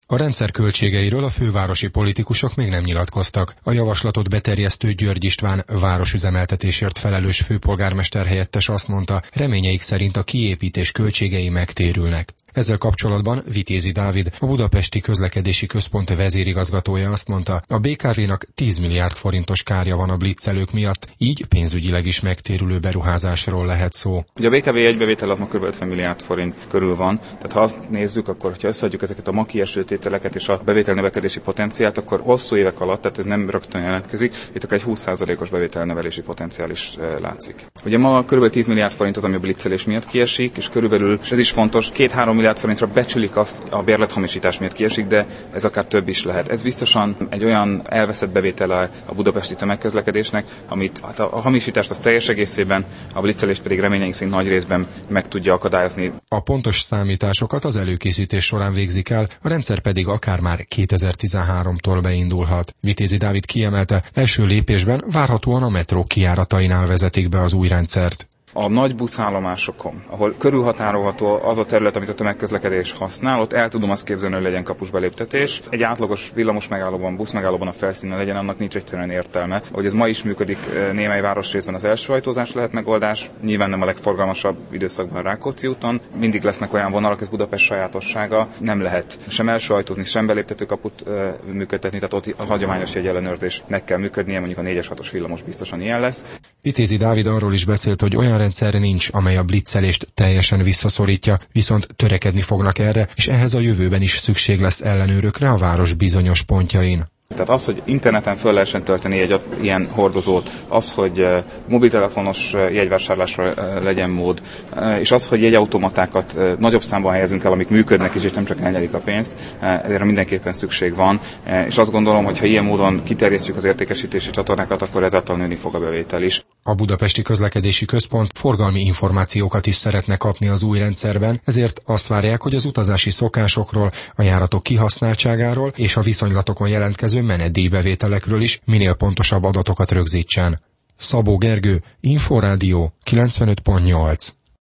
A rendszer költségeiről a fővárosi politikusok még nem nyilatkoztak. A javaslatot beterjesztő György István városüzemeltetésért felelős főpolgármester helyettes azt mondta, reményeik szerint a kiépítés költségei megtérülnek. Ezzel kapcsolatban Vitézi Dávid, a Budapesti Közlekedési Központ vezérigazgatója azt mondta, a BKV-nak 10 milliárd forintos kárja van a blitzelők miatt, így pénzügyileg is megtérülő beruházásról lehet szó. Ugye a BKV egybevétel az ma kb. 50 milliárd forint körül van, tehát ha azt nézzük, akkor ha összeadjuk ezeket a ma kieső tételeket és a bevétel növekedési potenciált, akkor hosszú évek alatt, tehát ez nem rögtön jelentkezik, itt akár egy 20%-os bevételnövelési potenciál is látszik. Ugye ma kb. 10 milliárd forint az, ami a blitzelés miatt kiesik, és körülbelül, és ez is fontos, 2-3 milliárd forintra becsülik azt a bérlethamisítás miatt kiesik, de ez akár több is lehet. Ez biztosan egy olyan elveszett bevétele a budapesti tömegközlekedésnek, amit hát a hamisítást az teljes egészében, a blitzelést pedig reményeink szerint nagy részben meg tudja akadályozni. A pontos számításokat az előkészítés során végzik el, a rendszer pedig akár már 2013-tól beindulhat. Vitézi Dávid kiemelte, első lépésben várhatóan a metró kijáratainál vezetik be az új rendszert. A nagy buszállomásokon, ahol körülhatárolható az a terület, amit a tömegközlekedés használ, ott el tudom azt képzelni, hogy legyen kapus beléptetés. Egy átlagos villamos megállóban, busz megállóban a felszínen legyen, annak nincs egyszerűen értelme. Ahogy ez ma is működik némely városrészben, az első ajtózás lehet megoldás, nyilván nem a legforgalmasabb időszakban Rákóczi úton. Mindig lesznek olyan vonalak, ez Budapest sajátossága, nem lehet sem első ajtózni, sem beléptető kaput működtetni, tehát ott a hagyományos jegyellenőrzésnek kell működnie, mondjuk a 4-es 6-os villamos biztosan ilyen lesz. Vitézi Dávid arról is beszélt, hogy olyan rendszer nincs, amely a blitzelést teljesen visszaszorítja, viszont törekedni fognak erre, és ehhez a jövőben is szükség lesz ellenőrökre a város bizonyos pontjain. Tehát az, hogy interneten föl lehessen tölteni egy ilyen hordozót, az, hogy mobiltelefonos jegyvásárlásra legyen mód, és az, hogy jegyautomatákat nagyobb számban helyezünk el, amik működnek is, és nem csak elnyelik a pénzt, ezért mindenképpen szükség van, és azt gondolom, hogy ha ilyen módon kiterjesztjük az értékesítési csatornákat, akkor ezáltal nőni fog a bevétel is. A Budapesti Közlekedési Központ forgalmi információkat is szeretne kapni az új rendszerben, ezért azt várják, hogy az utazási szokásokról, a járatok kihasználtságáról és a viszonylatokon jelentkező menetdíjbevételekről is minél pontosabb adatokat rögzítsen. Szabó Gergő, Inforádió 95.8